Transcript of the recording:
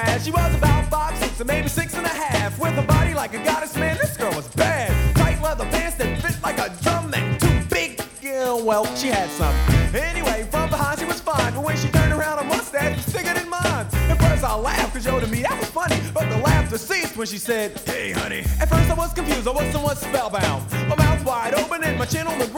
bad. She was about 5'6" or maybe 6.5, with a body like a goddess. Man, this girl was bad. Tight leather pants that fit like a drum, and too big. Yeah, well, she had some. Anyway, from behind she was fine, but when she turned around, her mustache was thicker than mine. At first I laughed, cause yo, to me that was funny, but the laughter ceased when she said, "Hey, honey." At first I was confused, I was somewhat spellbound. My mouth wide open and my chin on the ground.